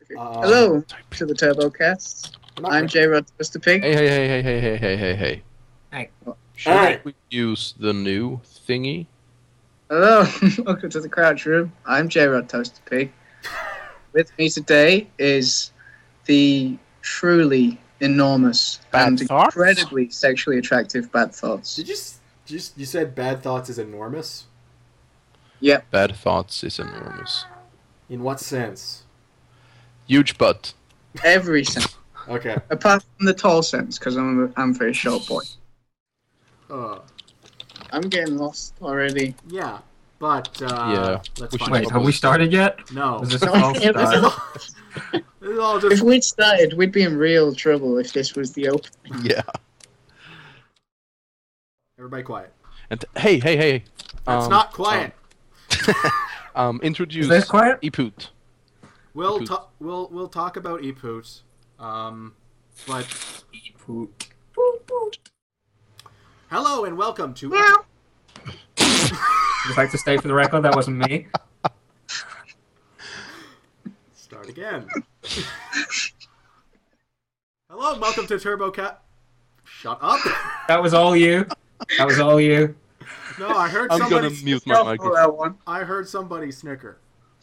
Hello to the TurboCast. I'm J. Rod Mr. Pig. Hey. Hey. Should we use the new thingy? Hello, welcome to the Crouch Room. I'm J. Rod Toaster Pig. With me today is the truly enormous Bad and Thoughts? incredibly sexually attractive Bad Thoughts. Did you said Bad Thoughts is enormous? Yep. Bad Thoughts is enormous. In what sense? Huge butt. Every sense. Okay. Apart from the tall sense, because I'm a very short boy. I'm getting lost already. Yeah, but Yeah. let's We find should Wait, out. have we started yet? No. Is this No, a false yeah, this start? This is all If just we'd started, we'd be in real trouble if this was the open. Yeah. everybody quiet. And hey. That's not quiet. Introduce Is this quiet? Iput. We'll Epoot. we'll talk about Epoot. But hello and welcome to. Just like to state for the record, that wasn't me. Start again. Hello and welcome to TurboCast. Shut up. That was all you. That was all you. No, I heard I'm somebody. gonna mute my Go for microphone. that one. I heard somebody snicker.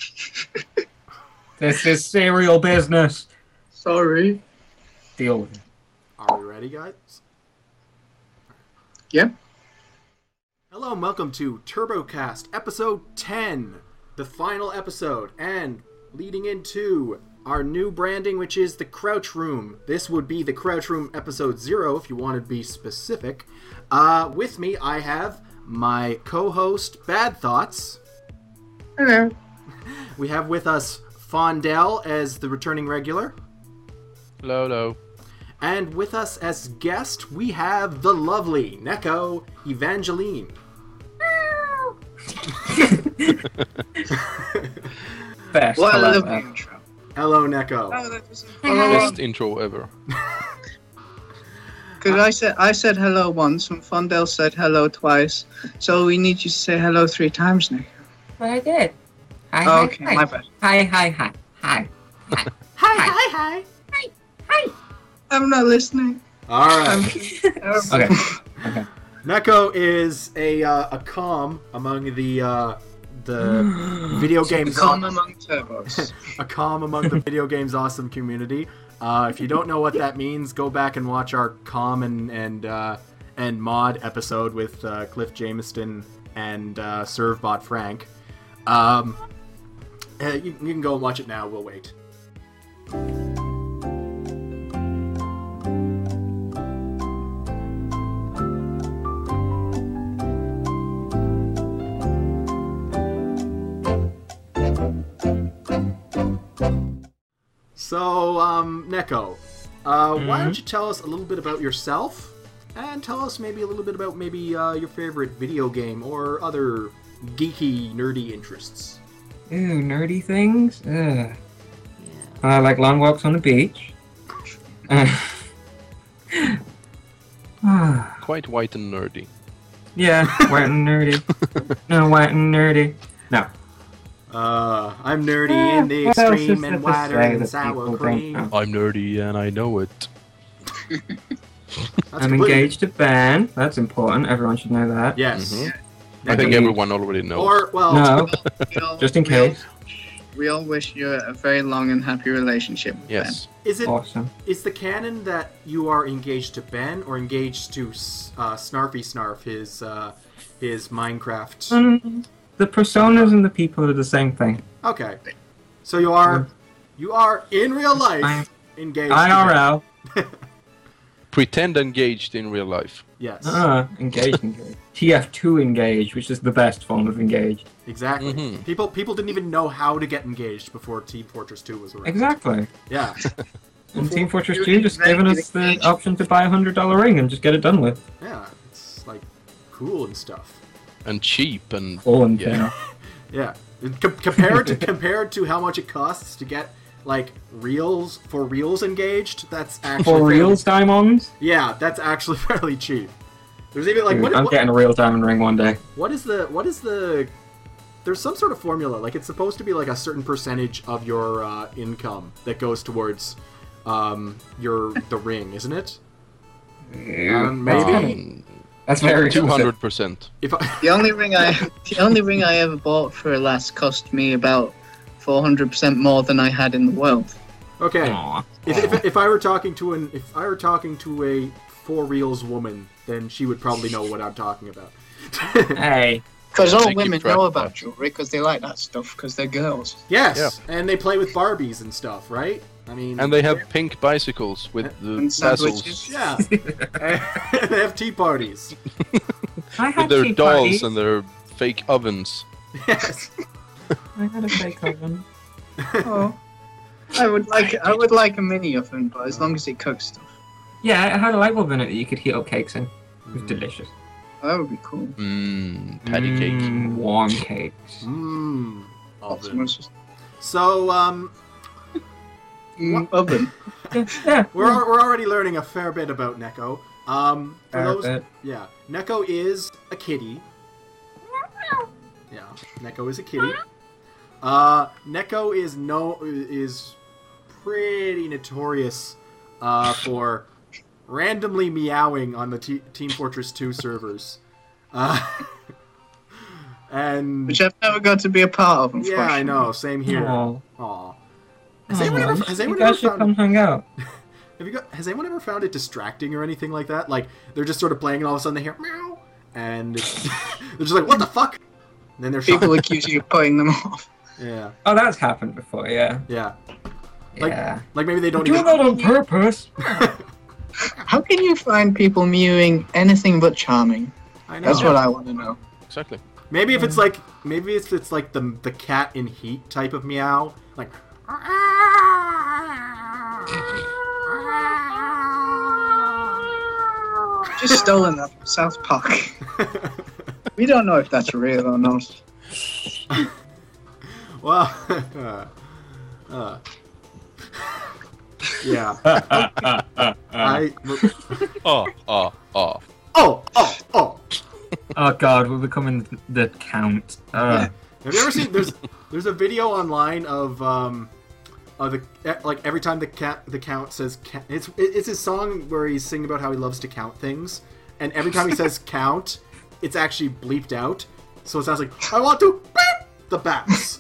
This is serial business. Sorry. Deal with it. Are we ready, guys? Yep. Hello and welcome to TurboCast episode 10, the final episode, and leading into our new branding, which is the Crouch Room. This would be the Crouch Room episode 0, if you want to be specific. With me, I have my co-host, Bad Thoughts. Hello. We have with us Fondell as the returning regular. Hello. And with us as guest, we have the lovely Neko Evangeline. Best. What a hello, lovely man. intro. Hello, Neko. Oh, that doesn't follow Best on. intro ever. Because I said hello once and Fondell said hello twice, so we need you to say hello 3 times, Nick. But I did. Hi, Oh, okay, my bad. Hi. Hi. I'm not listening. All I'm right. terrible. Okay. Neko is a calm among the video games. Calm among turbos. A calm among the video games awesome community. If you don't know what that means, go back and watch our calm and mod episode with Cliff Jameson and Servbot Frank. You can go and watch it now. We'll wait. So, Neko, why don't you tell us a little bit about yourself, and tell us maybe a little bit about your favorite video game or other geeky, nerdy interests. Ooh, nerdy things? I like long walks on the beach. Quite white and nerdy. Yeah, white and nerdy. No, white and nerdy. No. I'm nerdy in the What else is extreme there and to whiter say than that sour people don't cream. know? I'm nerdy and I know it. That's I'm completely- engaged to Ben. That's important. Everyone should know that. Yes. Mhm. Neko- I think everyone already knows. Or, well, No, We all- just in we all- case. We all wish you a very long and happy relationship with Yes. is Awesome. the canon that you are engaged to Ben or engaged to Snarfy Snarf, his Minecraft? The personas and the people are the same thing. Okay. So you are in real life I'm- engaged. to IRL. Ben. Pretend engaged in real life. Yes. Engaged. TF2 engaged, which is the best form of engaged. Exactly. Mhm. People didn't even know how to get engaged before Team Fortress 2 was around. Exactly. Yeah. And Team Fortress you 2 just giving us the engaged. option to buy a $100 ring and just get it done with. Yeah. It's like cool and stuff. And cheap and All in yeah. Yeah. Compared to how much it costs to get like reals engaged, that's actually For reals diamonds? Yeah, that's actually fairly cheap. There's even like Dude, I'm getting a real diamond ring one day. what is the there's some sort of formula. Like it's supposed to be like a certain percentage of your income that goes towards the ring, isn't it? Maybe. That's very 200%. The only ring I ever bought for a lass cost me about 400% more than I had in the world. Okay. Aww. If I were talking to a for reals woman, then she would probably know what I'm talking about. Hey. Because all They keep women track know of about that. jewelry because they like that stuff because they're girls. Yes, and they play with Barbies and stuff, right? I mean, And they have pink bicycles with the And tassels. sandwiches. yeah, they have tea parties. I had With their tea dolls parties. and their fake ovens. Yes. I had a fake oven. Oh, I would like a mini oven, but as long as it cooks stuff, Yeah, it had a light bulb in it that you could heat up cakes in. It was delicious. that would be cool. Patty cake. Warm cakes. Mmm. Someone's just So, oven. Yeah. we're already learning a fair bit about Neko. Yeah, Neko is a kitty. Yeah, Neko is a kitty. Neko is pretty notorious for randomly meowing on the Team Fortress 2 servers. And Which I've never got to be a part of, yeah, unfortunately. I know. Same here. Aw. Aw. Has anyone ever You guys should come hang out. Has anyone ever found it distracting or anything like that? Like they're just sort of playing and all of a sudden they hear meow, and they're just like, "What the fuck?" And then they're shot. People accuse you of putting them off. Yeah, Oh, that's happened before, yeah. yeah. Like, Yeah. like maybe they don't Do even. that on purpose. How can you find people mewing anything but charming? I know. That's what I want to know. Exactly. Maybe if it's like the cat in Heat type of meow, like. Just stolen that from South Park. We don't know if that's real or not. Well, yeah. Oh. Oh. Oh god, we're becoming the count. Have you ever seen? There's a video online of the like every time the count says it's his song where he's singing about how he loves to count things, and every time he says count, it's actually bleeped out, so it sounds like I want to beep the bats.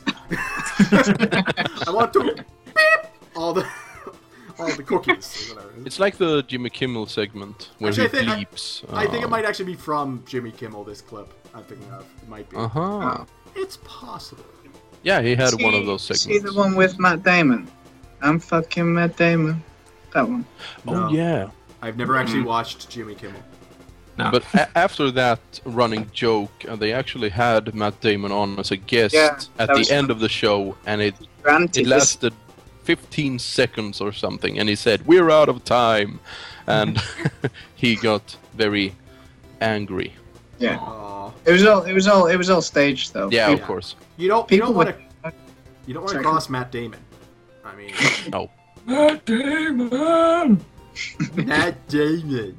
I want to beep all the cookies or whatever. It's like the Jimmy Kimmel segment where Actually, he I think- bleeps. I think it might actually be from Jimmy Kimmel. This clip I'm thinking of, it might be. Uh-huh. It's possible. Yeah, he had See- one of those See segments. the one with Matt Damon? I'm fucking Matt Damon. That one. Oh, No. yeah. I've never actually watched Jimmy Kimmel. No. But after that running joke, they actually had Matt Damon on as a guest Yeah, at that the was end fun. of the show, and it Granted, lasted 15 seconds or something, and he said, "We're out of time," and he got very angry. Yeah. Aw. It was all staged though. Yeah, People- of course. You don't People want would. to. You don't want to Sorry. cross Matt Damon. I mean, No. Matt Damon! Matt Damon.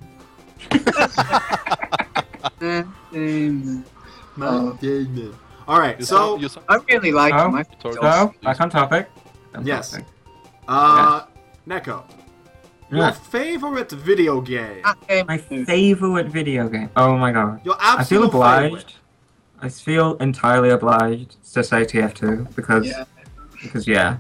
Damon. Matt Oh. Damon. All right, You so saw- you saw- I really like Oh. him. I Sorry. So, back on topic. Yes. Fantastic. Neko, your Yeah. favorite video game. Matt Damon. My favorite video game. Oh my god. Your I feel absolute obliged. favorite. I feel entirely obliged to say TF2 because Yeah.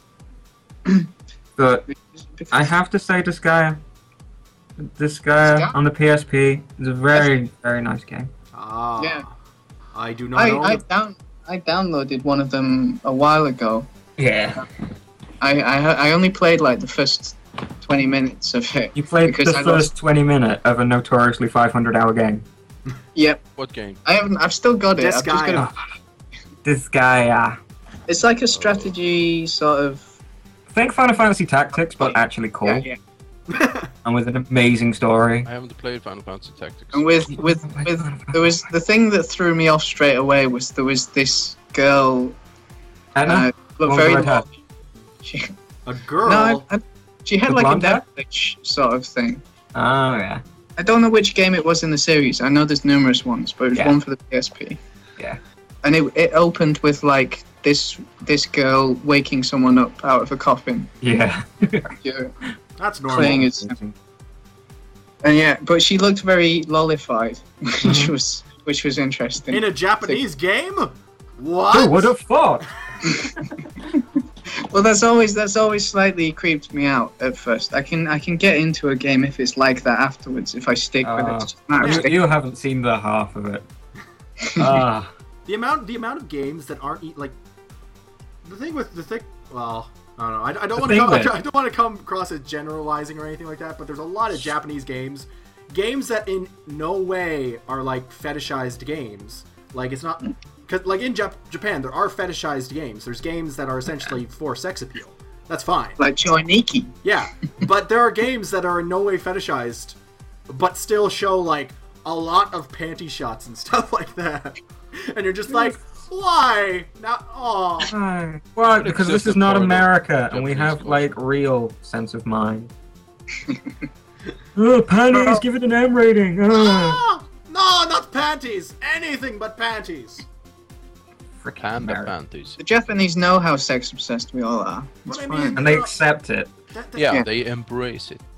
But I have to say Disgaea. Disgaea on the PSP is a very, very nice game. Ah. Yeah. I do not know. I downloaded one of them a while ago. Yeah. I only played like the first 20 minutes of it. You played Because the I first 20 minutes of a notoriously 500-hour game. Yep. What game? I've still got it. I've just Disgaea. got Disgaea. It's like a strategy sort of. Think Final Fantasy Tactics, but actually cool. Yeah. And with an amazing story. I haven't played Final Fantasy Tactics. And with there was the thing that threw me off straight away was there was this girl. Anna? Looked One very. with red hair. She, A girl. no, she had The like a blonde hair? devilish sort of thing. Oh, yeah. I don't know which game it was in the series. I know there's numerous ones, but it was Yeah. one for the PSP. Yeah. and it opened with like this girl waking someone up out of a coffin. Yeah. Yeah, That's normal. playing it, and yeah, but she looked very lollified, which was interesting. In a Japanese game? What? Who would have thought? Well, that's always slightly creeped me out at first. I can get into a game if it's like that afterwards. If I stick with it, it's just a matter of sticking. You haven't seen the half of it. Ah. The amount of games that aren't like well, I don't know. I don't want to come across as generalizing or anything like that, but there's a lot of Japanese games that in no way are like fetishized games. Like it's not, cause like in Japan there are fetishized games. There's games that are essentially for sex appeal. That's fine. Like Joiniki. Yeah, but there are games that are in no way fetishized, but still show like a lot of panty shots and stuff like that. And you're just like, why? Not Why? Because this is not America, and we have like real sense of mind. Oh, panties! Give it an M rating. No, not panties. Anything but panties. Panda panties. The Japanese know how sex obsessed we all are. It's What I fine. mean- And they accept it. Yeah, they embrace it.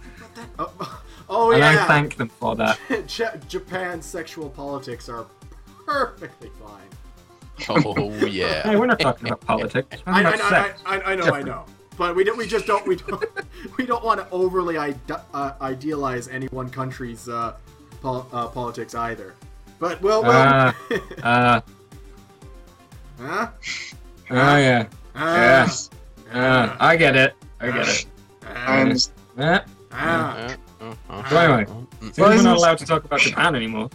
Oh And yeah. I thank them for that. Japan's sexual politics are perfectly fine. Oh yeah. Hey, we're not talking about politics. We're I talking about sex. know. But we don't want to overly idealize any one country's politics either. But Huh? Yeah. Yes. I get it. And So anyway, since we're not allowed to talk about Japan anymore,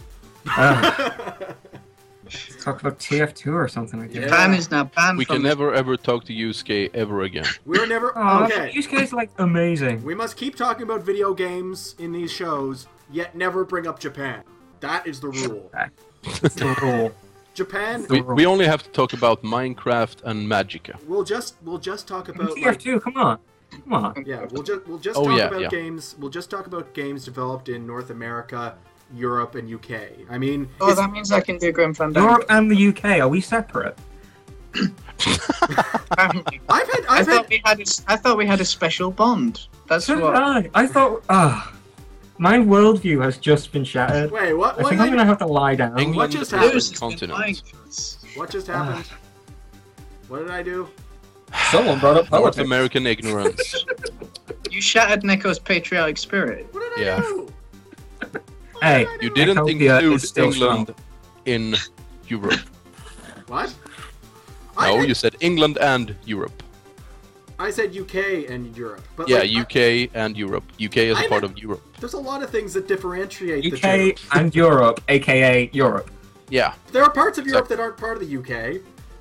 let's talk about TF2 or something like that. Yeah. Japan is now banned We from can never ever talk to Yusuke ever again. we're never Oh, okay. Yusuke's like amazing. We must keep talking about video games in these shows, yet never bring up Japan. That is the rule. That's the rule. Japan. We only have to talk about Minecraft and Magicka. We'll just talk And about like, TF2, come on. yeah. We'll just Oh, talk yeah, about yeah. games. We'll just talk about games developed in North America, Europe, and UK. I mean, Oh, that means I can do Grim Fandango. Europe and the UK, are we separate? Apparently. I thought we had a special bond. That's So did what. I thought, my worldview has just been shattered. wait, what? I think I'm gonna have to lie down. England What just is happened? a News has been continent. lying to us. What just happened? What did I do? Someone brought up North politics. American ignorance. You shattered Neko's patriotic spirit. What did I Yeah. do? Hey, You didn't Utopia include is still England in Europe. What? No, you said England and Europe. I said UK and Europe. But Yeah, like, UK and Europe. UK is I a part meant- of Europe. there's a lot of things that differentiate the UK two. and Europe, aka Europe. Yeah. There are parts of Europe that aren't part of the UK.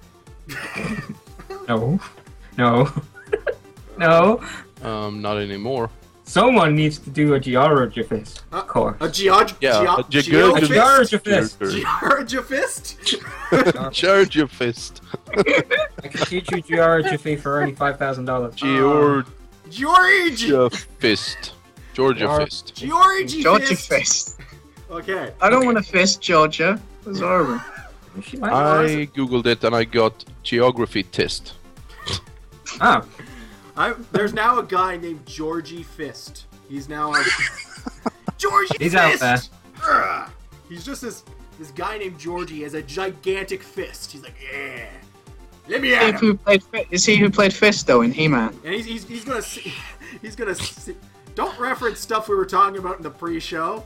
No. No. No. Not anymore. Someone needs to do a geographist course. A Yeah, a geographist? Geographist. Geographist? Georgiafist. I can teach you geography for only $5,000. George! Georgiafist. Georgia fist. Okay. I don't want to fist Georgia. That's horrible. She might I googled it and I got geography test. Oh. There's now a guy named Georgie Fist. He's now a... Georgie He's Fist! out there. Ugh. He's just this guy named Georgie has a gigantic fist. He's like, yeah. Let me at him. Is he who played Fisto in He-Man? And he's gonna see, don't reference stuff we were talking about in the pre-show.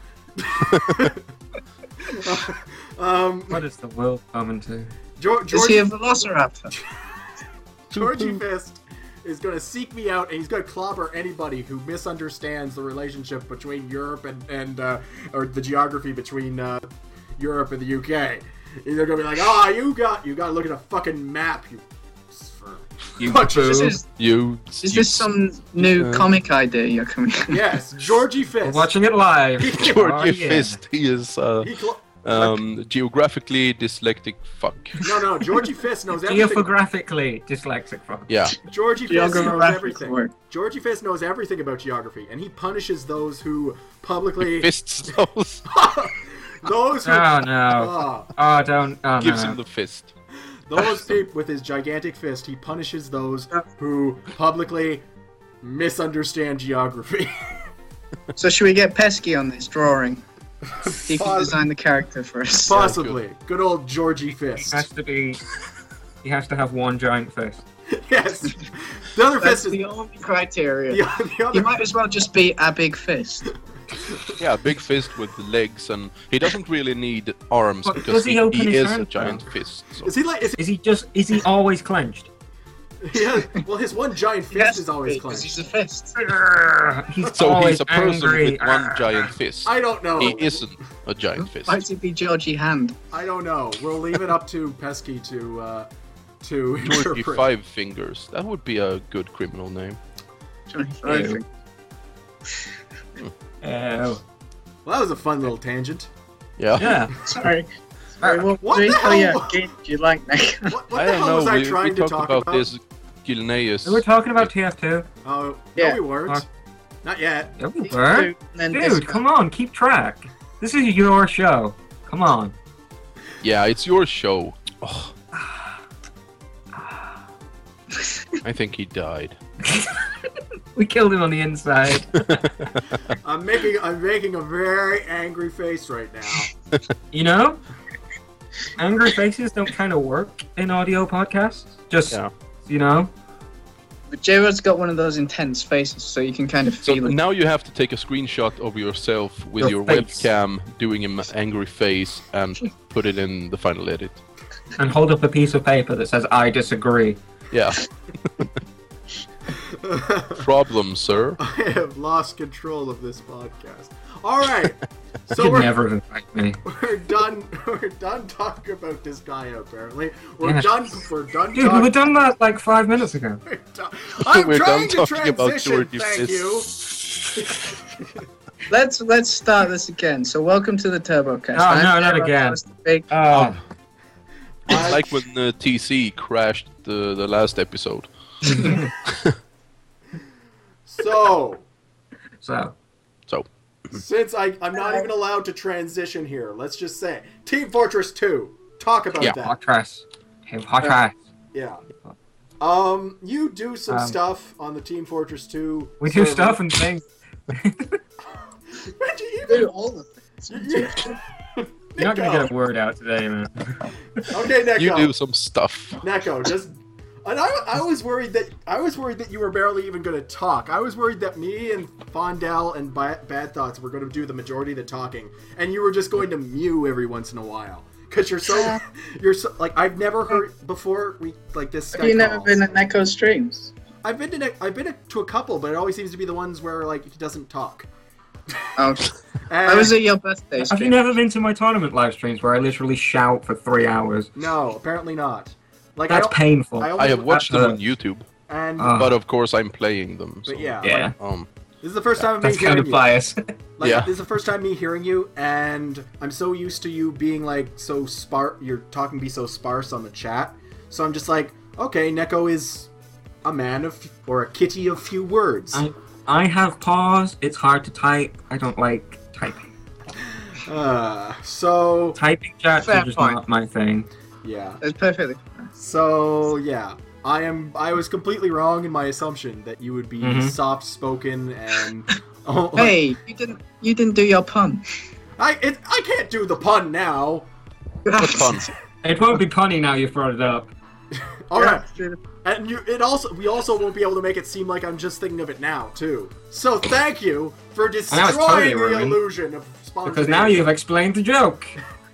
What is the world coming to? Is he a Velociraptor? Georgie Fist is gonna seek me out, and he's gonna clobber anybody who misunderstands the relationship between Europe and or the geography between Europe and the UK. They're gonna be like, "Oh, you gotta look at a fucking map, you." Is this some new comic idea you're coming? Yes, Georgie Fist. We're watching it live. Georgiafist. He is He geographically dyslexic fuck. No, Georgie Fist knows everything. Geographically dyslexic from. Yeah. Georgie Fist knows Geographic everything. word. Georgie Fist knows everything about geography, and he punishes those who publicly Fists those. Those who, Oh no. Oh, don't. Oh, Gives no. him the fist. those people with his gigantic fist, he punishes those who publicly misunderstand geography. So should we get Pesky on this drawing? He can design the character for us. Possibly. Good old Georgie He Fist. has to be. He has to have one giant fist. Yes. The other That's fist is the only criteria. the He other. might as well just be a big fist. Yeah, big fist with legs, and he doesn't really need arms But because does he open his is a hand, giant though? fist. So. Is he like? Is he always clenched? Yeah. Well, his one giant fist Yes, is always because clenched. he's a fist. He's So always he's a person angry. with one giant fist. I don't know. He isn't a giant fist. Might it be Georgie Hand? I don't know. We'll leave it up to Pesky to Georgie interpret. Five Fingers. That would be a good criminal name. 25. Ew. Oh. Well, that was a fun little tangent. Yeah. Yeah. Sorry. Sorry, what What game, the oh yeah, hell? game do you like, Nick? What I the don't hell know. was I We trying to talked talk about this Gilneas. We were talking about TF2. Oh, Yeah. no, we weren't. Fuck. Not yet. Yeah, we were. Dude, come on, keep track. This is your show. Come on. Yeah, it's your show. Oh. I think he died. We killed him on the inside. I'm making a very angry face right now. You know? Angry faces don't kind of work in audio podcasts. Just, Yeah. you know? But Jared's got one of those intense faces, so you can kind of So feel it. now you have to take a screenshot of yourself with Your your face. webcam doing an angry face and put it in the final edit. And hold up a piece of paper that says, I disagree. Yeah. Problem, sir. I have lost control of this podcast. All right, so You'd we're never invite me. we're done. We're done talking about this guy. Apparently, we're Yes. done. We're done. Dude, we talking. were done that like 5 minutes ago. I'm We're trying done to talking about transition. Georgie Thank Fist. you. Let's start this again. So welcome to the TurboCast. Oh, I'm no, not Jared, again. host of Big. Oh, It's like when TC crashed the last episode. So, so. since I'm not even allowed to transition here, let's just say Team Fortress 2. Talk about Yeah. that. Hot trash. Hey, hot trash. Yeah. You do some stuff on the Team Fortress 2. We do server. stuff and things. Where'd you Do even? all the things. You're not going to get a word out today, man. Okay, Neko. You do some stuff. Neko, just. And I was worried that you were barely even going to talk. I was worried that me and Fondell and Bad Thoughts were going to do the majority of the talking, and you were just going to mew every once in a while. Cause you're so like I've never heard before this. Have you never been at Neko's streams? I've been to a couple, but it always seems to be the ones where like he doesn't talk. Oh, And I was at your birthday Have you stream. never been to my tournament live streams where I literally shout for 3 hours? no, apparently not. Like That's painful. I I have watched them on hurts. YouTube, and but of course I'm playing them. So, but yeah, Yeah. this is the first time of me That's kind hearing of you. biased. Like, Yeah. this is the first time me hearing you, and I'm so used to you being like so sparse. You're talking be so sparse on the chat, so I'm just like, okay, Neko is a man of or a kitty of few words. I have pause. It's hard to type. I don't like typing. So Typing chats Fair are just point. not my thing. yeah, That's perfectly. so yeah. I was completely wrong in my assumption that you would be Mhm. soft spoken and Hey, you didn't do your pun. I can't do the pun now. What fun. It won't be punny now you've brought it up. All right. Yeah. And we also won't be able to make it seem like I'm just thinking of it now, too. So thank you for now it's destroying totally the ruined. illusion of spontaneity. Because now you've explained the joke.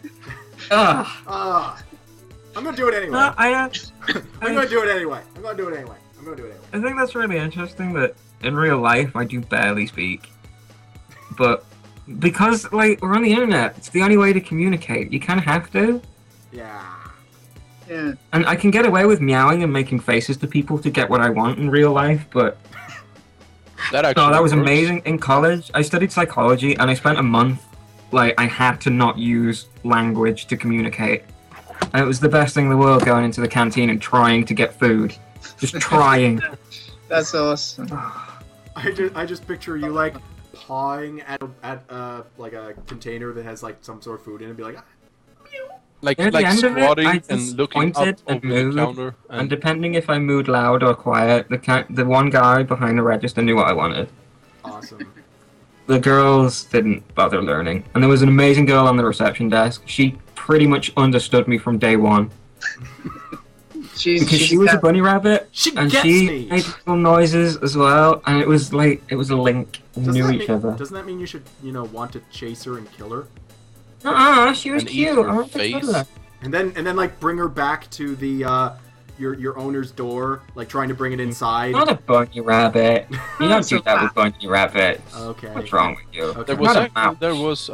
I'm gonna do it anyway. No, I'm gonna do it anyway. I think that's really interesting that in real life I do barely speak. But because like we're on the internet, it's the only way to communicate. You kind of have to. Yeah. Yeah. And I can get away with meowing and making faces to people to get what I want in real life, but That actually. no, that was works. amazing. In college, I studied psychology and I spent a month, like, I had to not use language to communicate. And it was the best thing in the world going into the canteen and trying to get food. Just trying. That's awesome. I just picture you like pawing at like a container that has like some sort of food in it, and be like, Like At the end of it, I squatting just and looking up pointed and over the moved, counter. and depending if I moved loud or quiet, the one guy behind the register knew what I wanted. awesome. The girls didn't bother learning, and there was an amazing girl on the reception desk. She pretty much understood me from day one because she was a bunny rabbit, and gets she me. made little noises as well, and it was like it was a link. We knew each other. Doesn't that mean you should, want to chase her and kill her? She was And eat cute. her I want to face. cuddle her. And then like bring her back to the your owner's door, like trying to bring it inside. Not a bunny rabbit. You don't do that with bunny rabbits. Okay. What's wrong with you? Okay. There was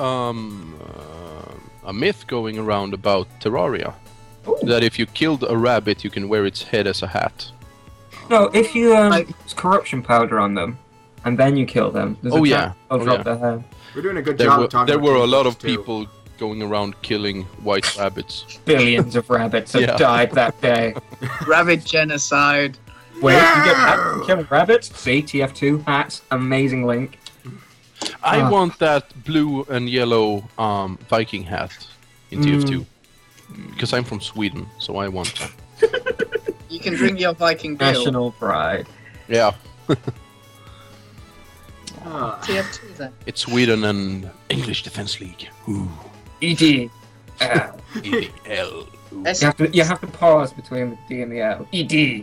a myth going around about Terraria. Ooh. That if you killed a rabbit, you can wear its head as a hat. No, if you use corruption powder on them, and then you kill them, there's Oh, a yeah. chance they'll Oh, drop yeah. their head. We're doing a good There job were, of talking there about were a King lot Books, of too. people going around killing white rabbits. Billions of rabbits have Yeah. died that day. Rabbit genocide. Wait, you get hats from killing rabbits? See, TF2 hats, amazing link. I want that blue and yellow Viking hat in TF2. Because I'm from Sweden, so I want that. You can drink your Viking beer. National pride. Yeah, TF2 then. it's Sweden and English Defense League. Ooh. ED. EDL. Ooh. You have to pause between the D and the L. ED.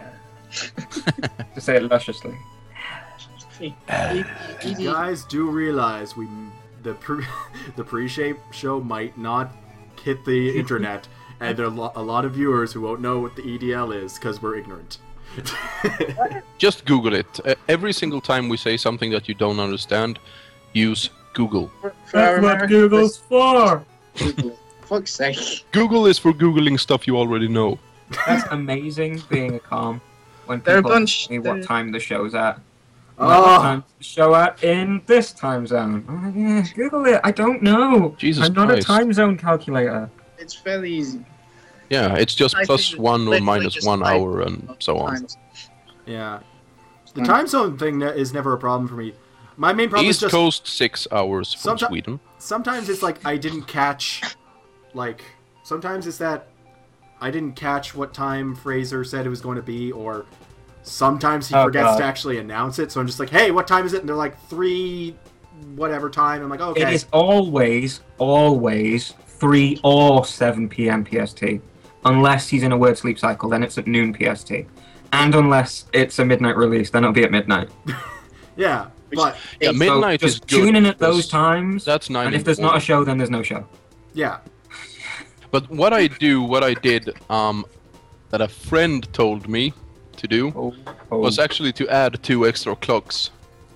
To say it lusciously. You guys do realize the pre-shape show might not hit the internet, and there are a lot of viewers who won't know what the EDL is because we're ignorant. Just Google it. Every single time we say something that you don't understand, use Google. For our Americans, for. Google. Fuck's sake. Google is for Googling stuff you already know. That's amazing being a calm when They're a people bunch- ask me what time the show's at. Oh. What time's the show at in this time zone? Oh, yeah, Google it. I don't know. Jesus I'm not Christ. a time zone calculator. It's fairly easy. Yeah, it's just I plus think 1 or literally minus just 1 type hour and so on. Times. Yeah, the time zone thing is never a problem for me. My main problem East is just Coast 6 hours from Someti- Sweden. sometimes it's like I didn't catch, like sometimes it's that I didn't catch what time Fraser said it was going to be, or sometimes he forgets God. to actually announce it. So I'm just like, hey, what time is it? And they're like 3 whatever time. I'm like, okay. It is always 3 or 7 p.m. PST. Unless he's in a word sleep cycle, then it's at noon PST. And unless it's a midnight release, then it'll be at midnight. Yeah, but Yeah, It's midnight so is just good. tune in at because those times. That's 9 and in if there's the not a morning. show, then there's no show. yeah, But what I did, that a friend told me to do, was actually to add 2 extra clocks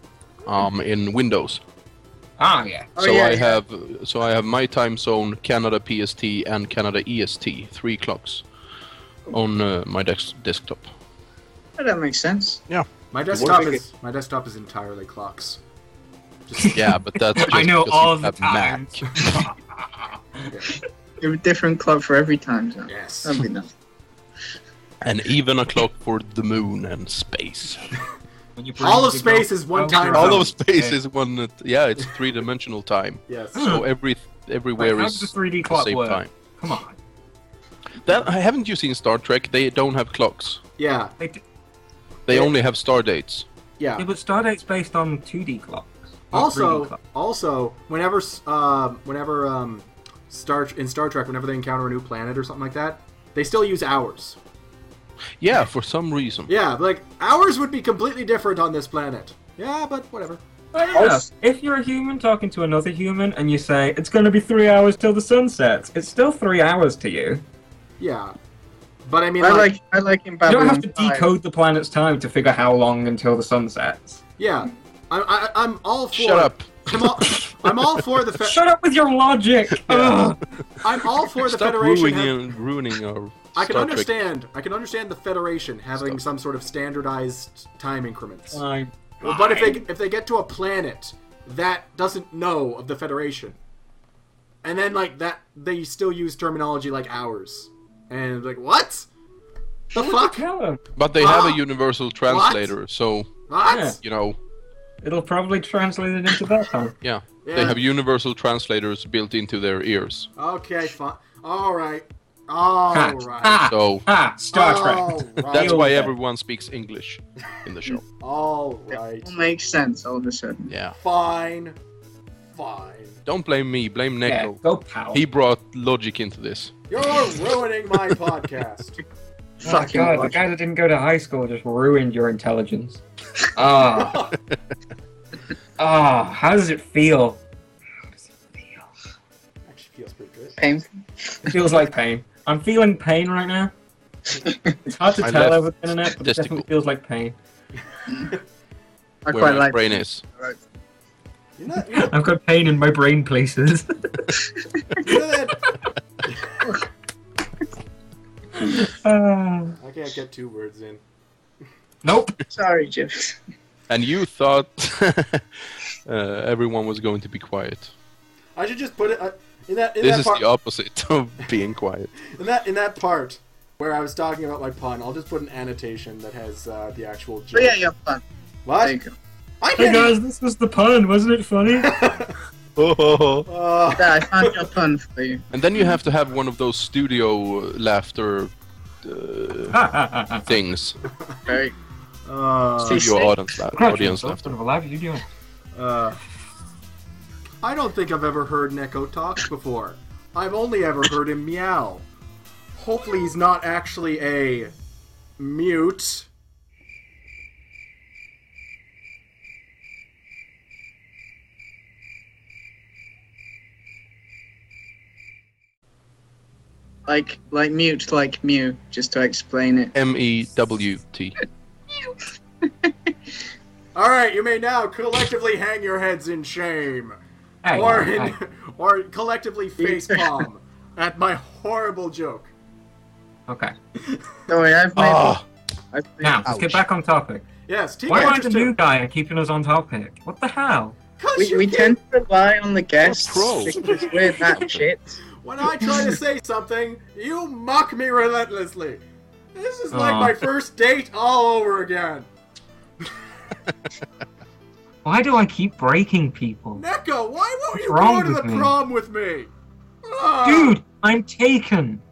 in Windows. yeah. Oh, So yeah, I have my time zone, Canada PST, and Canada EST, 3 clocks on my desktop. Oh, that makes sense. my desktop is entirely clocks. Yeah, but that's just I know because all you the have time. Mac. You have a different clock for every time zone. Yes. That'd be nice. And even a clock for the moon and space. When you bring All of the space go- is one Oh, time All zone. of space is one. Yeah, it's 3-dimensional time. Yes. So Wait, everywhere how is does the 3D the clock same work? time. Come on. Haven't you seen Star Trek? They don't have clocks. Yeah. They Yeah. only have star dates. Yeah. Yeah, but Stardate's based on 2D clocks. not 3D Also, clocks. whenever in Star Trek, whenever they encounter a new planet or something like that, they still use hours. Yeah, for some reason. Yeah, like hours would be completely different on this planet. Yeah, but whatever. Well, yeah, if you're a human talking to another human and you say, it's going to be 3 hours till the sun sets, it's still 3 hours to you. Yeah, but I mean, I like in You Babylon don't have to 5. decode the planet's time to figure how long until the sun sets. yeah, I'm all for. Shut up. I'm all for the. Shut up with your logic! Ugh. I'm all for the Stop Federation. ruining our I can Star understand. I can understand the Federation having some sort of standardized time increments. Fine. Well, but if they get to a planet that doesn't know of the Federation, and then like that they still use terminology like hours, and like what? The fuck? Tell him. But they have a universal translator, so What? Yeah. you know. It'll probably translate it into that time. Yeah. Yeah. They have universal translators built into their ears. Okay, fine. All right. All right. Ha! So Star Trek. All that's right. why everyone speaks English in the show. All right. It all makes sense all of a sudden. Yeah. Fine. Fine. Don't blame me, blame Yeah, Neko. go pal. He brought logic into this. You're ruining my podcast. Oh Fucking God, the logic. guy that didn't go to high school just ruined your intelligence. Ah. How does it feel? How does it feel? Actually feels pretty good. Painful. It feels like pain. I'm feeling pain right now. It's hard to I tell left over the internet, but it testicle. definitely feels like pain. I Where quite my like brain is. You're not I've got pain in my brain places. good. Ah. I can't get 2 words in. Nope. Sorry, Jim. And you thought everyone was going to be quiet. I should just put it in that This is part. the opposite of being quiet. In that part where I was talking about my pun, I'll just put an annotation that has the actual joke. But yeah, you're fun. What? There you go. I Hey can't. guys, this was the pun. Wasn't it funny? Oh, There, I found your pun for you. And then you have to have one of those studio laughter things. Very. Studio audience laughter. What are you doing? I don't think I've ever heard Neko talk before. I've only ever heard him meow. Hopefully he's not actually a mute. Like mute, like Mew, just to explain it. MEWT. Alright, you may now collectively hang your heads in shame. Hey, Or hey. or collectively facepalm at my horrible joke. Okay. Don't worry, I've made. Ah, I've made Now, let's get back on topic. Yes, Team Why am I Fortress the 2. new guy and keeping us on topic? What the hell? 'Cause we you tend to rely on the guests pro. because we're that shit. When I try to say something, you mock me relentlessly. This is like Aw. my first date all over again. Why do I keep breaking people? Neko, why won't you What's wrong go to with the me? prom with me? Ah. Dude, I'm taken.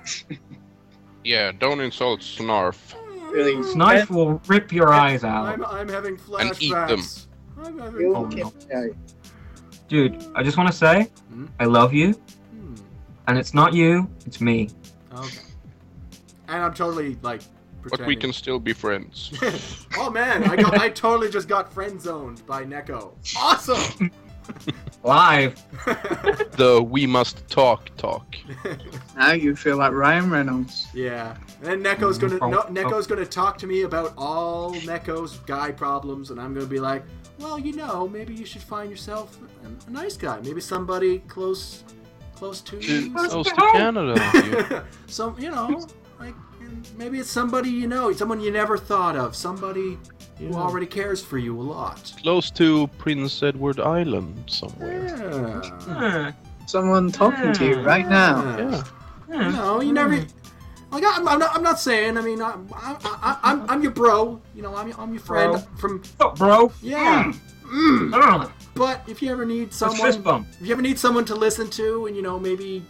yeah, don't insult Snarf. Really. Knife will rip your eyes out. I'm having flashbacks. And eat them. I'm having... You'll Oh, get out. Dude, I just want to say, Hmm? I love you, Hmm. and it's not you, it's me. Okay. And I'm totally like But we pretending. can still be friends. Oh man, I totally just got friend zoned by Neko. Awesome. Live. The we must talk. Now you feel like Ryan Reynolds. Yeah. And Neko's gonna talk to me about all Neko's guy problems, and I'm gonna be like, well, you know, maybe you should find yourself a nice guy, maybe somebody close to you. Close to Canada. Some, you know, like maybe it's somebody you know, someone you never thought of, somebody who already cares for you a lot. Close to Prince Edward Island somewhere. Yeah. Someone talking to you right now. Yeah. No, you never. Like I'm not saying. I mean, I'm your bro. You know, I'm your friend Bro. from. Fuck, bro. Yeah. Ugh. But if you ever need Let's someone, fist bump. if you ever need someone to listen to, and maybe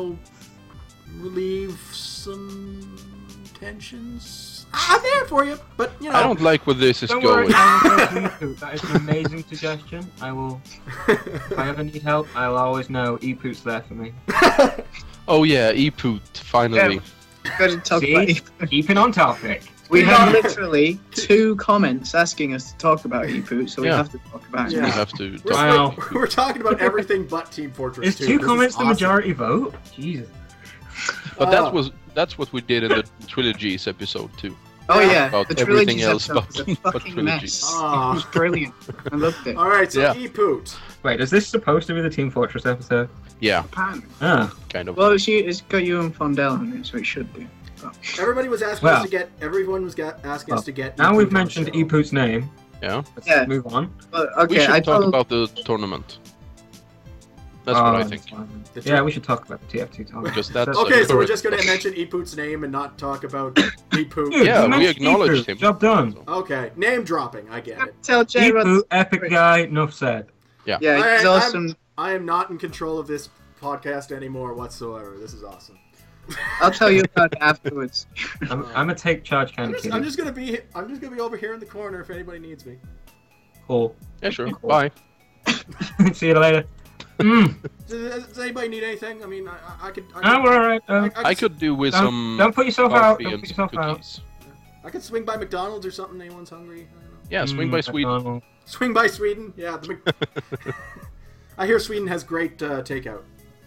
relieve some tensions, I'm there for you. But I don't like where this is Don't going. worry, I will go to E-Poot. That is an amazing suggestion. I will. If I ever need help, I'll always know E-Poot's there for me. Oh yeah, Epoot, finally. Gotta talk See? about it. Keeping on topic. We have literally 2 comments asking us to talk about Epoot, so we Yeah. have to talk about Yeah. We it. have to We're, talk. Wow. we're talking about everything but Team Fortress Is 2. 2 This comments the awesome. majority vote? Jesus. But that's what we did in the Trilogies episode too. Oh yeah, About the everything trilogy else episode was a but fucking trilogy. mess. Ah. It was brilliant. I loved it. All right, so Yeah. Epoot. Wait, is this supposed to be the Team Fortress episode? Yeah, Apparently. Ah. kind of. Well, it's got you and Fondell on it, so it should do. But Everybody was asking Well. us to get. Everyone was asking us to get. Now Epoot we've on the mentioned show. E-Poot's name. Yeah. Let's Yeah. move on. But We okay, should I talk told about the tournament. That's what I think. Yeah, we should talk about the TF2 tournament. Because that's Okay, so we're just going to mention Epoot's name and not talk about Epoot. Yeah, we acknowledged him. Job done. Okay, name dropping. I get it. Tell Jay Epoot, epic guy, enough said. Yeah, he's awesome. I am not in control of this podcast anymore whatsoever. This is awesome. I'll tell you about it afterwards. I'm gonna take charge, kind of. I'm just gonna be over here in the corner if anybody needs me. Cool. Yeah, sure. Cool. Bye. See you later. Does anybody need anything? I mean, I could. No, we're alright. I could do with some. Don't put yourself out. coffee Don't and put some yourself out. cookies. I could swing by McDonald's or something. Anyone's hungry? I don't know. Yeah, swing by Sweden. McDonald's. Swing by Sweden. Yeah. I hear Sweden has great takeout.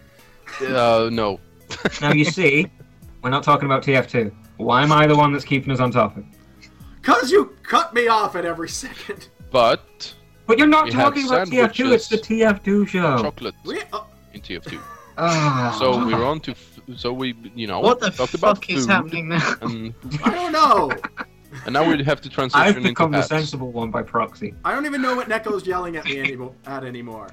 No. Now you see, we're not talking about TF2. Why am I the one that's keeping us on topic? 'Cause you cut me off at every second. But But you're not We talking have about TF2. It's the TF2 show. chocolate Oh. in TF2. Ah. So we're on to. So we, What the talked about fuck is food, happening now? And I don't know. now we have to transition I've into become the hats. sensible one by proxy. I don't even know what Neko's yelling at me anymore.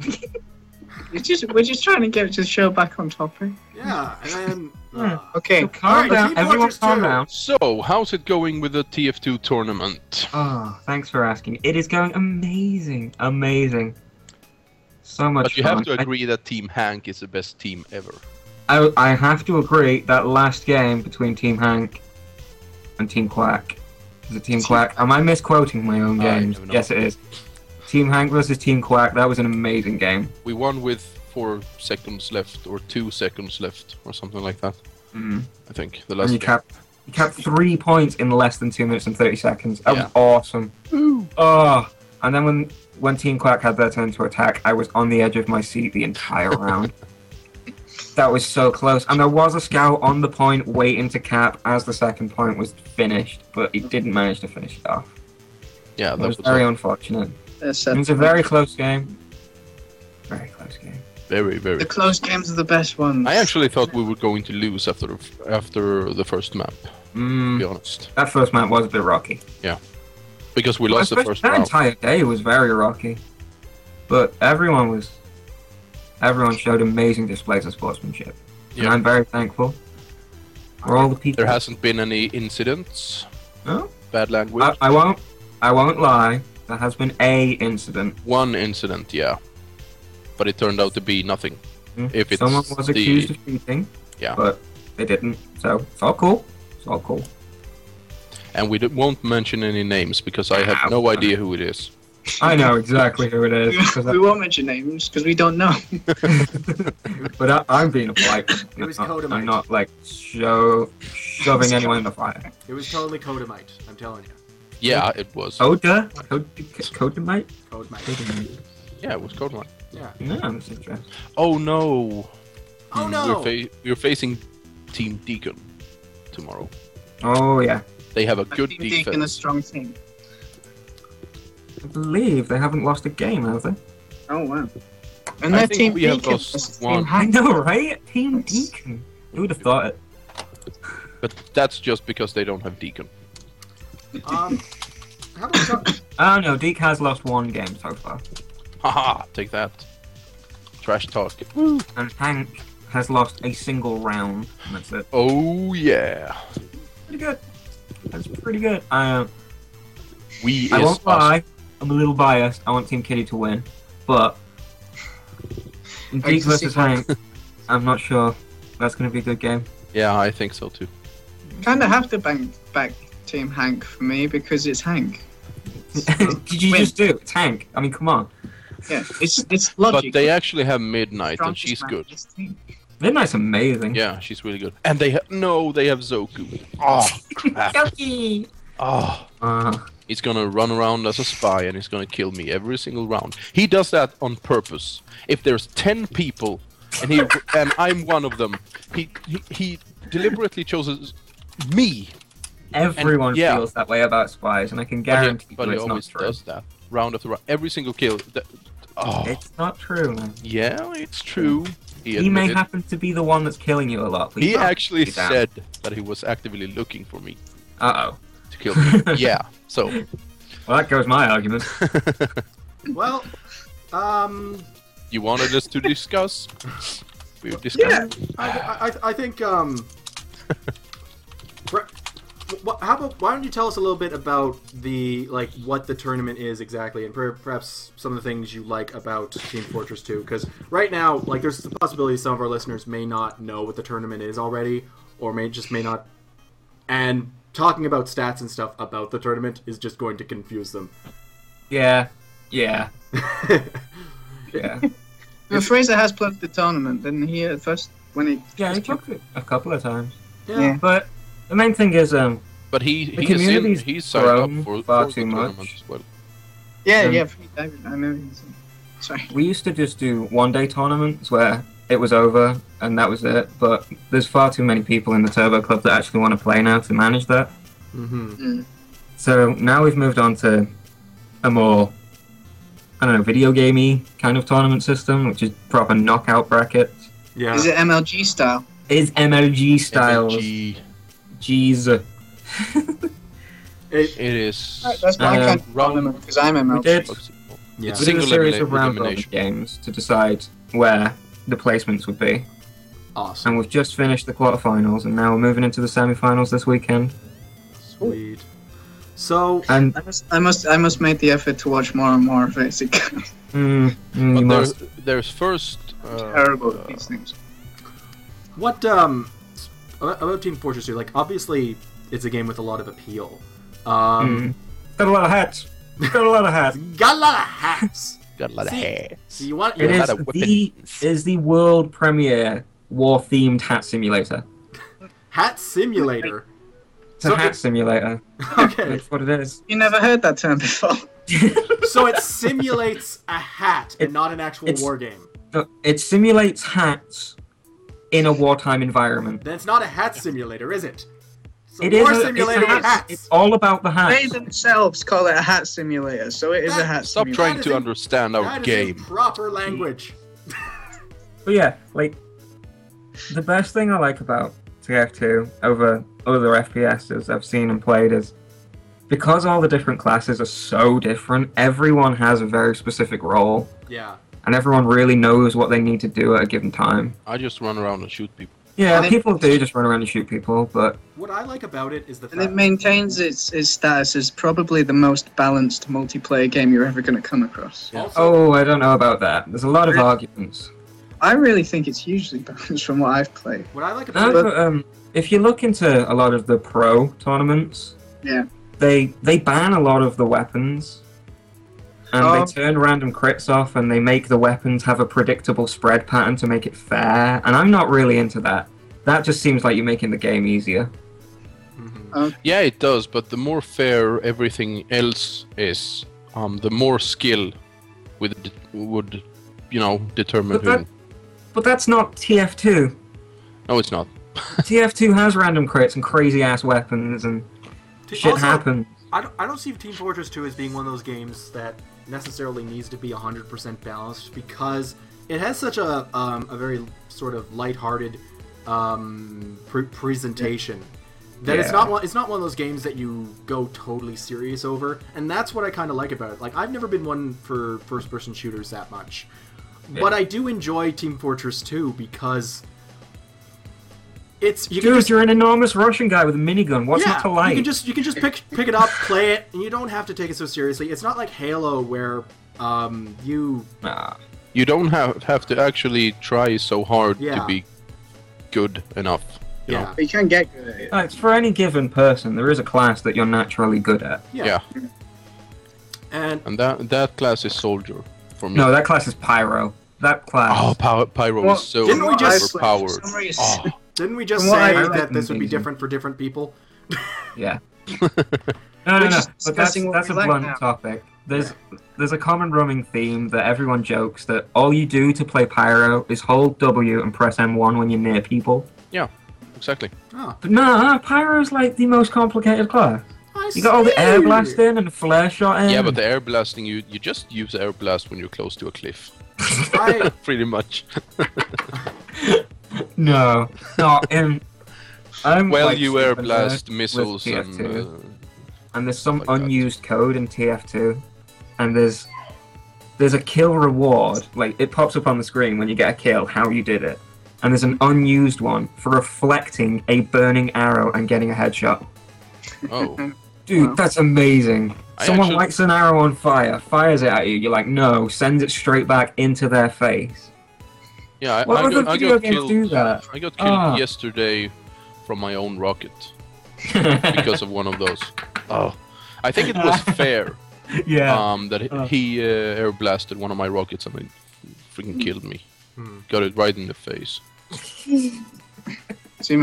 We're just trying to get the show back on topic. Yeah, and then. Okay. So calm Alright, down. Team Everyone Fortress calm 2. down. So, how's it going with the TF2 tournament? Oh, thanks for asking. It is going amazing. Amazing. So much But you fun. have to agree that Team Hank is the best team ever. I have to agree that last game between Team Hank and Team Quack. Is it Team Quack? Am I misquoting my own I games? don't know. Yes, it is. Team Hank versus Team Quack. That was an amazing game. We won with 4 seconds left, or 2 seconds left, or something like that. Mm. I think the And last you game. kept 3 points in less than 2 minutes and 30 seconds. That Yeah. was awesome. Oh, and then when Team Quack had their turn to attack, I was on the edge of my seat the entire round. That was so close. And there was a scout on the point waiting to cap as the second point was finished, but he didn't manage to finish it off. Yeah, It that was was very unfortunate. That's It was a very close game. Very close game. very, very. The close games are the best ones. I actually thought we were going to lose after the first map, to be honest. That first map was a bit rocky. Because we lost the first that round. entire day was very rocky. But everyone showed amazing displays of sportsmanship. And Yeah. I'm very thankful for all the people. There hasn't been any incidents, No? bad language. I won't lie. There has been a incident. One incident, yeah. But it turned out to be nothing. If it's Someone was the- accused of cheating. Yeah. But they didn't. So it's all cool. It's all cool. And we won't mention any names because I have no idea who it is. I know exactly who it is. Because We won't mention names because we don't know. but I'm being a polite. It was I'm Codamite. not like shoving anyone in the fire. It was totally Codamite, I'm telling you. Yeah, it was. Codamite? Codamite. Yeah, it was Codeline. Yeah. No, that's interesting. Oh no! Oh no! We're facing Team Deacon tomorrow. Oh yeah. They have a I good think Deacon a defense. strong team. I believe they haven't lost a game, have they? Oh wow. And I their think team we have Deacon lost versus one. Team I Hank. know, right? Team Deacon. Who would have thought it? But that's just because they don't have Deacon. How about talk? Oh no, Deke has lost one game so far. Haha, take that. Trash talk. And Hank has lost a single round, and that's it. Oh yeah. Pretty good. That's pretty good. We I is won't us. lie, I'm a little biased. I want Team Kitty to win. But in Deke versus Hank, I'm not sure that's going to be a good game. Yeah, I think so too. Kind of have to back Team Hank for me because it's Hank. Did you Win. just do? It's Hank. I mean, come on. Yeah, it's But logic. they actually have Midnight, and Strongest she's man good. in this team. Midnight's amazing. Yeah, she's really good. And they have Zoku. Oh, crap. Oh, he's gonna run around as a spy, and he's gonna kill me every single round. He does that on purpose. If there's 10 people, and I'm one of them, he deliberately chooses me. Everyone yeah. feels that way about spies, and I can guarantee But you he it's not always true. does that, round after round, every single kill. Oh, It's not true, man. yeah, it's true. He may admitted. happen to be the one that's killing you a lot. But He he's not. actually He's down. said that he was actively looking for me Uh-oh. to kill me. Yeah, so. Well, that goes my argument. Well, you wanted us to discuss. We've discussed. I think how about why don't you tell us a little bit about what the tournament is exactly, and perhaps some of the things you like about Team Fortress 2? Because right now, there's the possibility some of our listeners may not know what the tournament is already, or may not. And talking about stats and stuff about the tournament is just going to confuse them. Yeah. Well, Fraser has played the tournament, didn't he? At first, when he he took it a couple of times. Yeah. But the main thing is, but he's signed up for far the too tournament much. as well. I know. Sorry. We used to just do one-day tournaments where it was over and that was it. But there's far too many people in the Turbo Club that actually want to play now to manage that. Mm-hmm. So now we've moved on to a more, video gamey kind of tournament system, which is proper knockout brackets. Yeah. Is it MLG style? Is MLG styles. Jeez. It is. That's my kind of tournament because I'm MLG. We did a series of round robin games to decide where the placements would be. Awesome. And we've just finished the quarterfinals, and now we're moving into the semi-finals this weekend. Sweet. So, and I must make the effort to watch more and more of it. There's first. Terrible these things. What about Team Fortress 2? Obviously, it's a game with a lot of appeal. Got a lot of hats. Got a lot of hats. Got a lot of hats. Got a lot of hats. So you want? It is the world premiere war-themed hat simulator. Hat simulator. It's a hat simulator. Okay. That's what it is. You never heard that term before. So it simulates a hat and not an actual war game. It simulates hats in a wartime environment. Then it's not a hat simulator, is it? It is a simulator with hats. It's all about the hats. They themselves call it a hat simulator, so it is a hat Stop simulator. trying to understand our game. That is proper language. But yeah, the best thing I like about TF2 over other FPSs I've seen and played is because all the different classes are so different, everyone has a very specific role. Yeah. And everyone really knows what they need to do at a given time. I just run around and shoot people. Yeah, people do just run around and shoot people, but... What I like about it is the fact... And it maintains its status as probably the most balanced multiplayer game you're ever going to come across. Yeah. Oh, I don't know about that. There's a lot of arguments. I really think it's hugely balanced from what I've played. What I like about it... If you look into a lot of the pro tournaments, they ban a lot of the weapons, and they turn random crits off, and they make the weapons have a predictable spread pattern to make it fair, and I'm not really into that. That just seems like you're making the game easier. Mm-hmm. Yeah, it does, but the more fair everything else is, the more skill would determine who. But that's not TF2. No, it's not. TF2 has random crits and crazy ass weapons and shit happens. I don't see Team Fortress 2 as being one of those games that necessarily needs to be 100% balanced because it has such a very sort of lighthearted presentation that it's not one of those games that you go totally serious over, and that's what I kind of like about it. I've never been one for first-person shooters that much, but I do enjoy Team Fortress 2 because you're an enormous Russian guy with a minigun. What's not to like? You can just pick it up, play it, and you don't have to take it so seriously. It's not like Halo where you don't have to actually try so hard to be good enough. You know? You can get good at it. It's for any given person. There is a class that you're naturally good at. Yeah. And that class is soldier for me. No, that class is pyro. That class. Oh, pyro is so overpowered. Didn't we just say that this would be different for different people? Yeah. No. But that's a blunt topic. There's a common running theme that everyone jokes that all you do to play pyro is hold W and press M1 when you're near people. Yeah, exactly. Oh. But no, pyro's like the most complicated class. You got all the air blasting and the flare shot in. Yeah, but the air blasting, you just use air blast when you're close to a cliff. Pretty much. No. You air blast missiles and there's some unused code in TF2, and there's there's a kill reward. Like, it pops up on the screen when you get a kill, how you did it. And there's an unused one for reflecting a burning arrow and getting a headshot. Oh. Dude, Wow. that's amazing. Someone actually- lights an arrow on fire, fires it at you, you're like, no, sends it straight back into their face. Yeah, What other I video got games killed. do that? I got killed yesterday from my own rocket because of one of those. Oh, I think it was fair. Yeah. That he air blasted one of my rockets and it freaking killed me. Got it right in the face. See,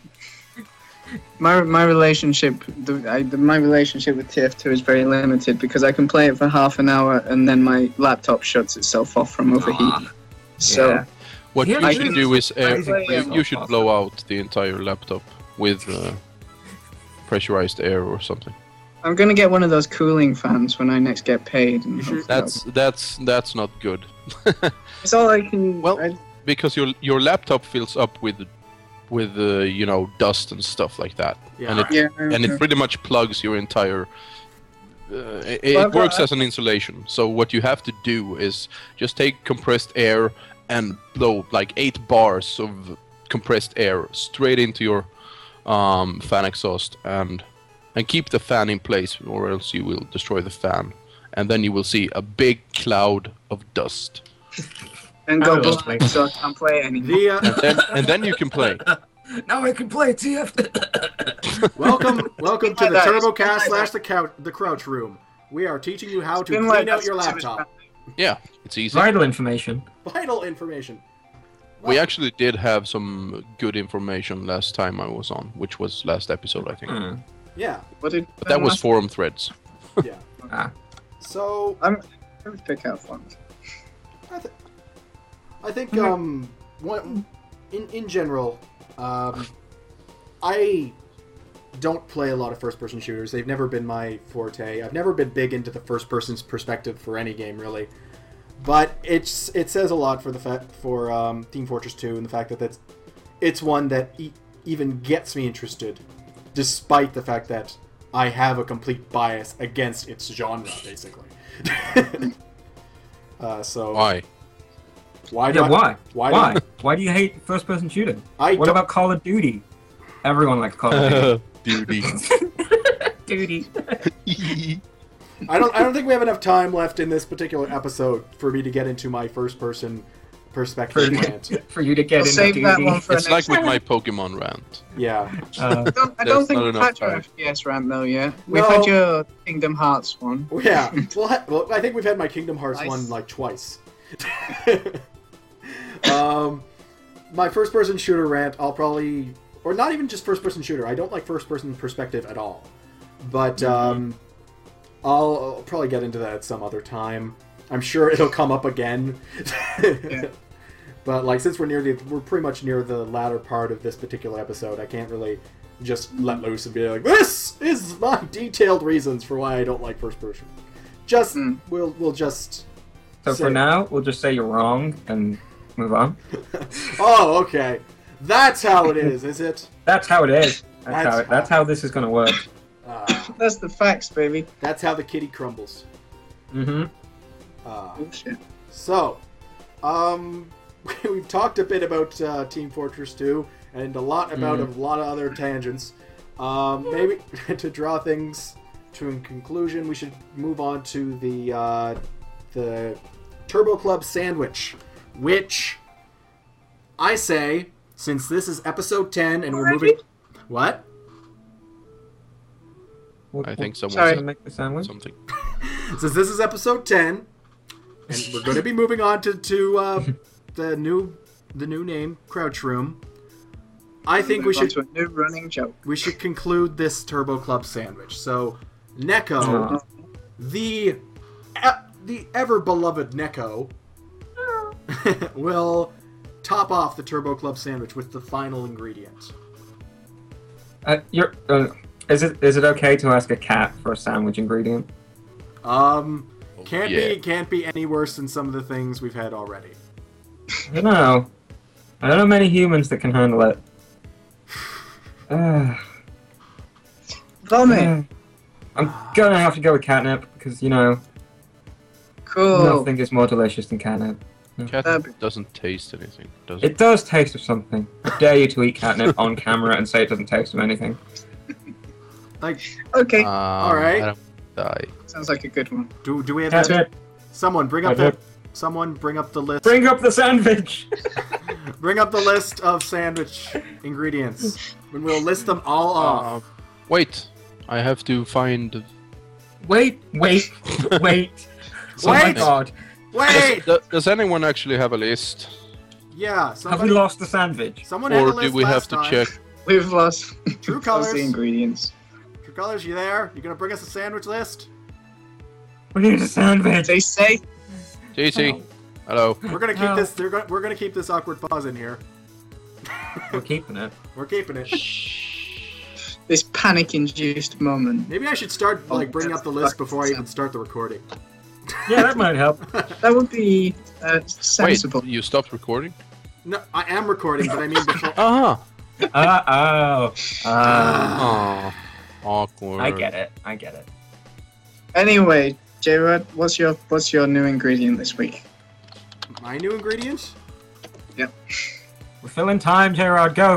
my relationship, my relationship with TF2 is very limited because I can play it for half an hour and then my laptop shuts itself off from overheating. So Yeah. What Yeah, you I should think do is it's you should blow out the entire laptop with pressurized air or something. I'm gonna get one of those cooling fans when I next get paid. And should- That's not good. it's all I can. Well, because your laptop fills up with you know, dust and stuff like that, and it pretty much plugs your entire. It works as an insulation. So what you have to do is just take compressed air and blow like 8 bars of compressed air straight into your fan exhaust and keep the fan in place, or else you will destroy the fan, and then you will see a big cloud of dust. and go Just- blind, so I can't play anymore. And then you can play. Now I can play TF. Welcome to the That is- TurboCast / the Crouch Room. We are teaching you how to been clean like out that your since it was laptop. Yeah, it's easy. Vital information. Vital information. We actually did have some good information last time I was on, which was last episode, I think. Yeah, What did But that was forum threads. yeah. Ah. So I'm gonna pick out one. I think in general, I don't play a lot of first-person shooters. They've never been my forte. I've never been big into the first-person's perspective for any game, really. But it says a lot for Team Fortress 2 and the fact that it's one that even gets me interested, despite the fact that I have a complete bias against its genre, basically. So Why? why? Yeah, why? Why? Why? Why do you hate first-person shooting? I What don't- about Call of Duty? Everyone likes Call of Duty. Duty. I don't think we have enough time left in this particular episode for me to get into my first-person perspective rant. For you to get I'll into save that Duty. one for It's like next with my Pokemon rant. Yeah. I don't There's think not we've enough had your time. FPS rant though yet. We've No. had your Kingdom Hearts one. Yeah. Well, I think we've had my Kingdom Hearts Nice. one like twice. My first-person shooter rant, I'll probably, or not even just first-person shooter. I don't like first-person perspective at all. But I'll probably get into that at some other time. I'm sure it'll come up again. Yeah. But like, since we're pretty much near the latter part of this particular episode, I can't really just let loose and be like, this is my detailed reasons for why I don't like first person. Just we'll just. So say- for now, we'll just say you're wrong and move on. Oh, okay. That's how it is it? That's how it is. That's That's how this is going to work. That's the facts, baby. That's how the kitty crumbles. Mm-hmm. Bullshit. So, we've talked a bit about Team Fortress 2 and a lot about a lot of other tangents. Maybe to draw things to a conclusion, we should move on to the Turbo Club sandwich, which I say, since this is episode 10 and we're moving. What? I think someone's Sorry. Gonna make the sandwich. something. Since this is episode 10, and we're going to be moving on to the new name, Crouch Room. I think we Move on should to a new running joke. conclude this Turbo Club sandwich. So, Neko, the ever beloved Neko, will top off the Turbo Club sandwich with the final ingredient. Is it okay to ask a cat for a sandwich ingredient? Can't be any worse than some of the things we've had already. I don't know. I don't know many humans that can handle it. Vomit. I'm gonna have to go with catnip because, you know, Cool. Nothing is more delicious than catnip. Catnip doesn't taste anything, does It does taste of something. I dare you to eat catnip on camera and say it doesn't taste of anything. Like, Okay. All right. I don't die. Sounds like a good one. do we have Catnip. someone bring up the list? Bring up the sandwich! Bring up the list of sandwich ingredients, and we'll list them all off. Wait, I have to find. Wait. Oh my Wait! god. Wait! Does anyone actually have a list, Yeah, Have somebody, we lost the sandwich? someone had a or list do we have last to time. check? We've lost, True lost colors. the ingredients. True Colors, you there? You gonna bring us a sandwich list? We need a sandwich. They say JC, hello. We're gonna keep No. this. We're gonna keep this awkward pause in here. We're keeping it. We're keeping it. this panic-induced moment. Maybe I should start like bringing up the list before I even start the recording. Yeah, that might help. That would be sensible. Wait, you stopped recording? No, I am recording, but I mean before. Ah. Ah. Oh, awkward. I get it. Anyway, J-Rod, what's your new ingredient this week? My new ingredient? We're filling time, Gerard. Go.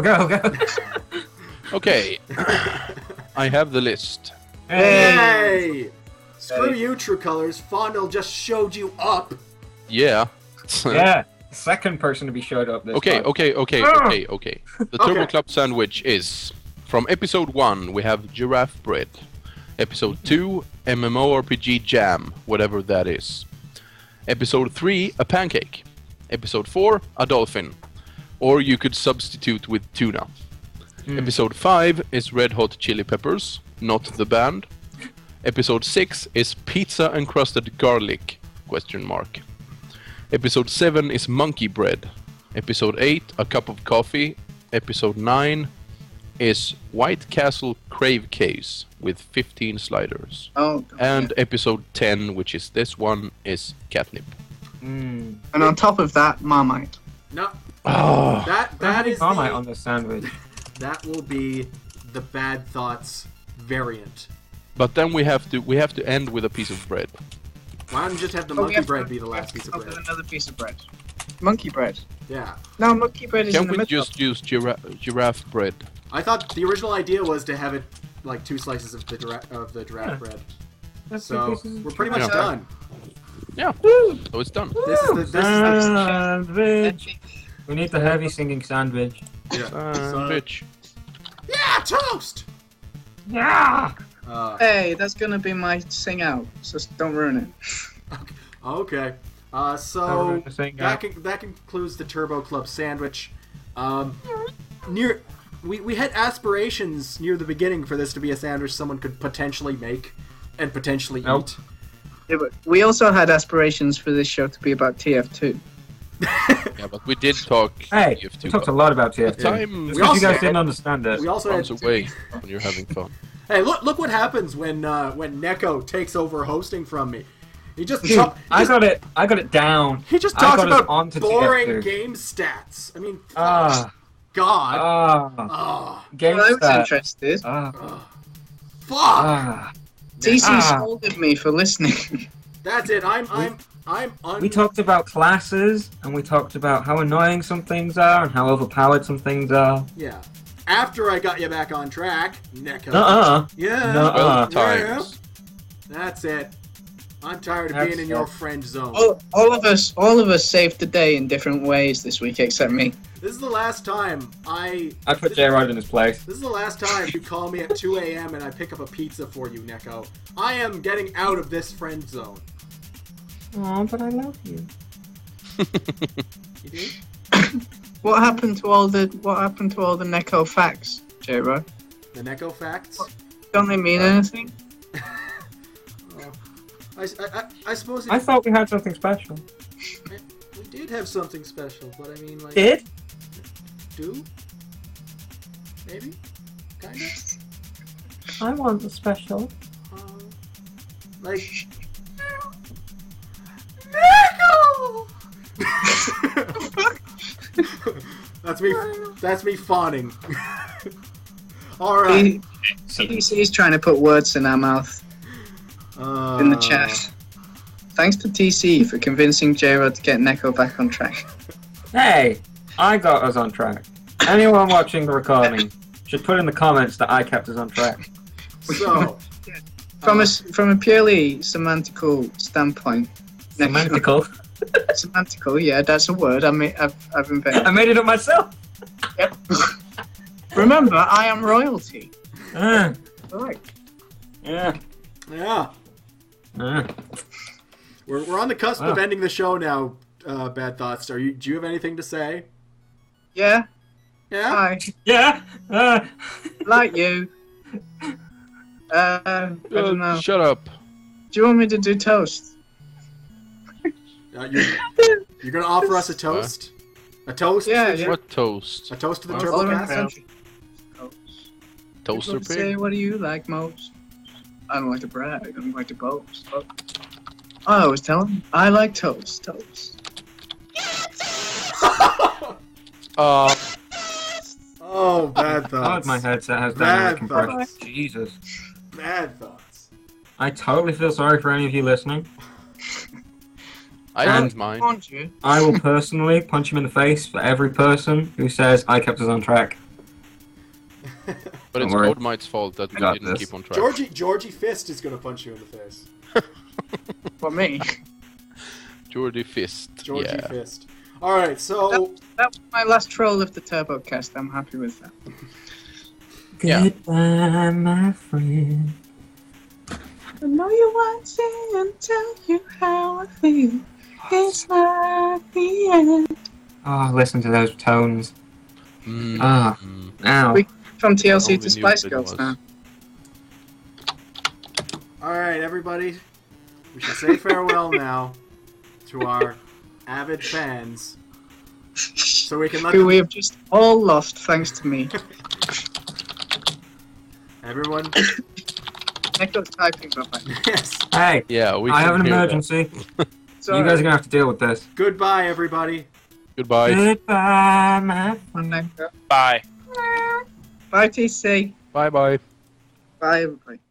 Okay. I have the list. Hey! Screw you, True Colors. Fondle just showed you up. Yeah. Yeah. Second person to be showed up this Okay. time. The Turbo Club sandwich is from episode 1. We have giraffe bread. Episode 2, MMORPG jam, whatever that is. Episode 3, a pancake. Episode 4, a dolphin. Or you could substitute with tuna. Episode 5 is Red Hot Chili Peppers, not the band. Episode 6 is pizza encrusted garlic, ? Episode 7 is monkey bread. Episode 8, a cup of coffee. Episode 9 is White Castle crave case with 15 sliders. Oh, And episode 10, which is this one, is catnip. and on top of that, Marmite. No, Oh, that is Marmite the, on this sandwich. that will be the Bad Thoughts variant. but then we have to end with a piece of bread. Why don't you just have the Oh, we monkey have bread to- be the last piece of come up bread? with another piece of bread. Monkey bread. Yeah. No, monkey bread is in Can the we middle. just use giraffe bread? I thought the original idea was to have it like 2 slices of the giraffe bread. So we're pretty much Yeah. done. Yeah. So it's done. This is the Sandwich. We need the heavy singing sandwich. Bitch. yeah, toast. Yeah. Hey, that's gonna be my sing out, so don't ruin it. Okay. So that concludes the Turbo Club sandwich. We had aspirations near the beginning for this to be a sandwich someone could potentially make and potentially Nope. eat. Yeah, but we also had aspirations for this show to be about TF2. Yeah, but we did talk. Hey, TF2, we talked a but lot about TF2. time Just We because you also guys had- didn't understand it. We also runs had away when you're having fun. Hey, look what happens when Neko takes over hosting from me. He just Dude, talk, I got it down. he just I talks got us about onto boring TF2. game stats. I mean, Ah, God. game Well, I was stats. interested. Fuck. TC scolded me for listening. That's it. We talked about classes, and we talked about how annoying some things are, and how overpowered some things are. Yeah. After I got you back on track, Neko. Yeah. Nuh-uh. 12 times. That's it. I'm tired of That's being in your it. friend zone. all of us saved the day in different ways this week, except me. This is the last time I put J-Rod in his place. This is the last time you call me at 2 a.m. and I pick up a pizza for you, Neko. I am getting out of this friend zone. Oh, but I love you. You do? What happened to all the Neko facts, J-Rod? The Neko facts? Don't they mean anything? I suppose I thought we had something special. we did have something special, but I mean, like... Did? Do? Maybe? Kind of? I want the special. Like... Neko! That's me fawning. Alright. TC's trying to put words in our mouth in the chat. thanks to TC for convincing J-Rod to get Neko back on track. Hey, I got us on track. Anyone watching the recording should put in the comments that I kept us on track. So, From a purely semantical standpoint. Semantical. Semantical, yeah, that's a word I've invented. I made it up myself. Yep. Remember, I am royalty. Right. Yeah. yeah. We're on the cusp of ending the show now, Bad Thoughts. Do you have anything to say? Yeah. Yeah? Hi. Yeah. Like you. I don't know. Shut up. Do you want me to do toast? You're gonna offer us a toast? A toast? Yeah, yeah. What toast? A toast to the All Turbo around the Cast? country. Toaster People say, pig? what do you like most? I don't like to brag. I don't like to boast. Oh. I was telling him, I like toast. Toast. Oh, Bad Thoughts. My headset has Bad dynamic compression. thoughts. Jesus. Bad Thoughts. I totally feel sorry for any of you listening. I And- don't mind. Want you? I will personally punch him in the face for every person who says I kept us on track. But it's Don't worry. Oldmite's fault that we got didn't this. keep on track. Georgie Fist is gonna punch you in the face. For me. Geordie Fist. Georgie Yeah. Fist. Alright, so... That was my last troll of the TurboCast. I'm happy with that. Yeah. Goodbye, my friend. I know you want to and tell you how I feel. It's like the end. Oh, listen to those tones. Mm. Ah. Mm. Ow. We- From TLC Only to knew Spice what it Girls was. now. Alright, everybody. We should say farewell now to our avid fans. So we can let Who them... we have just all lost thanks to me. Everyone... Nico's typing behind. Yes. Hey, Yeah, we I can have an hear that. emergency. Sorry. You guys are gonna have to deal with this. Goodbye, everybody. Goodbye. Goodbye, my friend. Nico. Bye. Bye, TC. Bye bye. Bye, everybody.